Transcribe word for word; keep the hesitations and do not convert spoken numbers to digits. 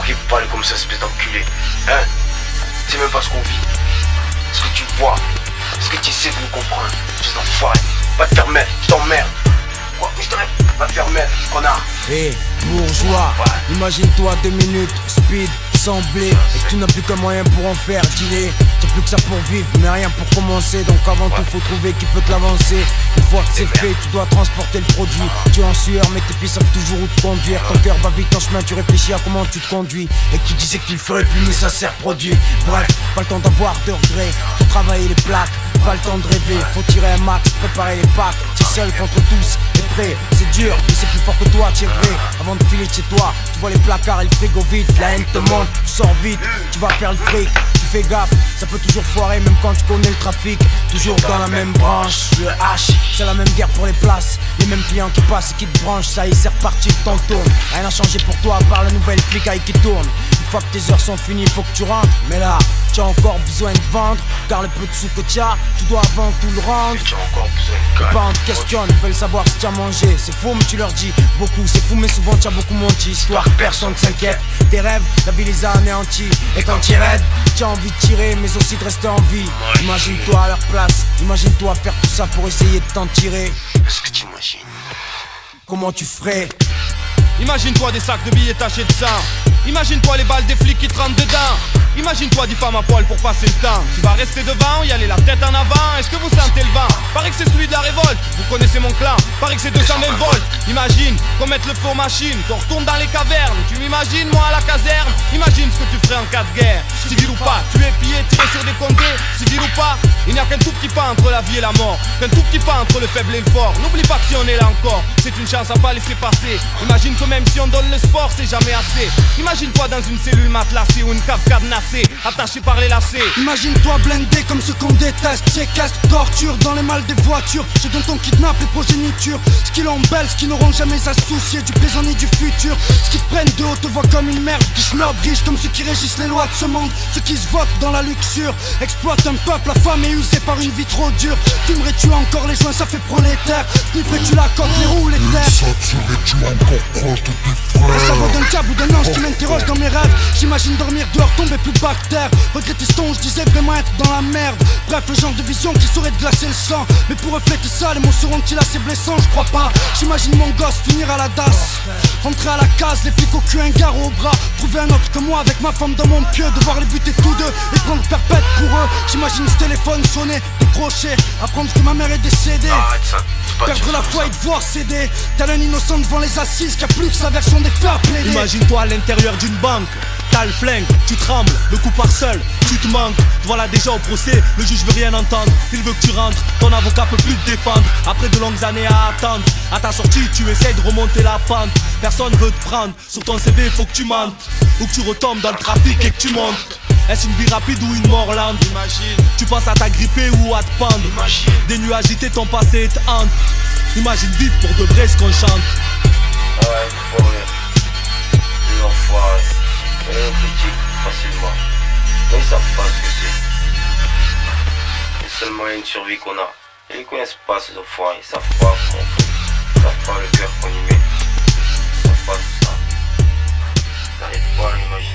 pourriez vous parler comme ça, espèce d'enculé? Hein? C'est même pas ce qu'on vit. Ce que tu vois, ce que tu essaies de nous comprendre, espèce d'enfoiré. Va te faire mettre, je t'emmerde. Quoi? Je t'arrête, va te faire mettre, connard. Hé, hey, bourgeois, ouais. Imagine-toi deux minutes, speed, sans blé, et que tu n'as plus qu'un moyen pour en faire dealer. T'as plus que ça pour vivre, mais rien pour commencer. Donc avant ouais. tout faut trouver qui peut te l'avancer. Une fois que c'est fait, tu dois transporter le produit. Tu es en sueur, mais tes pieds savent toujours où te conduire. Ton cœur bat vite en chemin, tu réfléchis à comment tu te conduis. Et que tu disais que tu le ferais plus, mais ça sert produit. Bref, pas le temps d'avoir de regrets. Faut travailler les plaques, pas le temps de rêver. Faut tirer un max, préparer les packs. T'es seul contre tous, et prêt. C'est dur, mais c'est plus fort que toi, t'es vrai. Avant de filer de chez toi, tu vois les placards et le frigo vide. La haine te monte, tu sors vite, tu vas faire le fric. Tu fais gaffe, ça peut toujours foirer même quand tu connais le trafic. Toujours dans la même branche, le H, c'est la même guerre pour les places. Les mêmes clients qui passent et qui te branchent, ça y est c'est reparti, tu t'en tournes. Rien n'a changé pour toi à part la nouvelle flicaille qui tourne. Une fois que tes heures sont finies, faut que tu rentres. Mais là, tu as encore besoin de vendre. Car le peu de sous que tu as, tu dois avant tout le rendre. Tu as encore besoin de calme. Pas on te questionne, ils veulent savoir si tu as mangé. C'est faux mais tu leur dis beaucoup, c'est fou mais souvent tu as beaucoup menti. Histoire que personne s'inquiète. Tes rêves, la vie les a anéantis. Et quand tu es raide, tu as envie de tirer mais aussi de rester en vie. Imagine-toi à leur place, imagine-toi faire tout ça pour essayer de t'en tirer. Est-ce que tu imagines comment tu ferais? Imagine-toi des sacs de billets tachés de sang. Imagine-toi les balles des flics qui te rentrent dedans. Imagine-toi dix femmes à poil pour passer le temps. Tu vas rester devant, y aller la tête en avant. Est-ce que vous sentez le vent? Paraît que c'est celui de la révolte. Vous connaissez mon clan, paraît que c'est deux cent vingt volts. Imagine qu'on mette le feu aux machines, qu'on retourne dans les cavernes. Tu m'imagines moi à la caserne? Imagine ce que tu ferais en cas de guerre. Civil ou pas, tuer, piller, tirer sur des condés. Civil ou pas, il n'y a qu'un tout petit pas entre la vie et la mort. Qu'un tout petit pas entre le faible et le fort. N'oublie pas que si on est là encore, c'est une chance à pas laisser passer. Imagine que même si on donne le sport, c'est jamais assez. Imagine-toi dans une cellule matelassée ou une cave cadenassée, attaché par les lacets. Imagine-toi blindé comme ceux qu'on déteste. Séquestre, torture dans les malles des voitures. Ceux dont on kidnappe les progénitures. Ce qui l'embellent, ce qui n'auront jamais à se soucier du présent ni du futur. Ce qui te prennent de haut te voient comme une merde. Qui snobent riches comme ceux qui régissent les lois de ce monde. Ceux qui se votent dans la luxure. Exploitent un peuple, la femme est usée par une vie trop dure. Fumerais-tu encore les joints, ça fait prolétaire. Snifferais-tu la coque, les roues, les terres. Ça serais-tu encore proche de tes frères? Ça vaut d'un câble ou d'un ange qui m'interroge dans mes rêves. J'imagine dormir dehors, tomber plus de bactères. Regretter ce ton, je disais vraiment être dans la merde. Bref, le genre de vision qui saurait te glacer le sang. Mais pour refléter ça, les mots seront-ils assez blessants? Je crois pas. J'imagine mon gosse finir à la D A S. Rentrer à la case, les flics au cul, un garrot au bras. Trouver un autre que moi avec ma femme dans mon pieu. Devoir les buter tous deux et prendre perpète pour eux. J'imagine ce téléphone sonner, décrocher. Apprendre que ma mère est décédée. Arrête ça. Perdre la foi et devoir céder. Tel un innocent devant les assises qui a plus que sa version des faits à plaider. Imagine-toi à l'intérieur d'une banque. T'as le flingue, tu trembles, le coup part seul, tu te manques. Voilà déjà au procès, le juge veut rien entendre. Il veut que tu rentres, ton avocat peut plus te défendre. Après de longues années à attendre, à ta sortie tu essayes de remonter la pente. Personne veut te prendre, sur ton C V faut que tu mentes. Ou que tu retombes dans le trafic et que tu montes. Est-ce une vie rapide ou une mort lente? Imagine, tu penses à t'agripper ou à te pendre. Imagine, des nuits agitées, ton passé te hante. Imagine vivre pour de vrai ce qu'on chante. Ah ouais, faut rire. Les enfoirés. Et on critique facilement. Mais ils savent pas ce que c'est. C'est le seul moyen de survie qu'on a. Et ils connaissent pas ces enfoirés. Ils savent pas comment on fait. Ils savent pas le cœur qu'on y met. Ils savent pas tout ça. Ils n'arrivent pas à l'imaginer.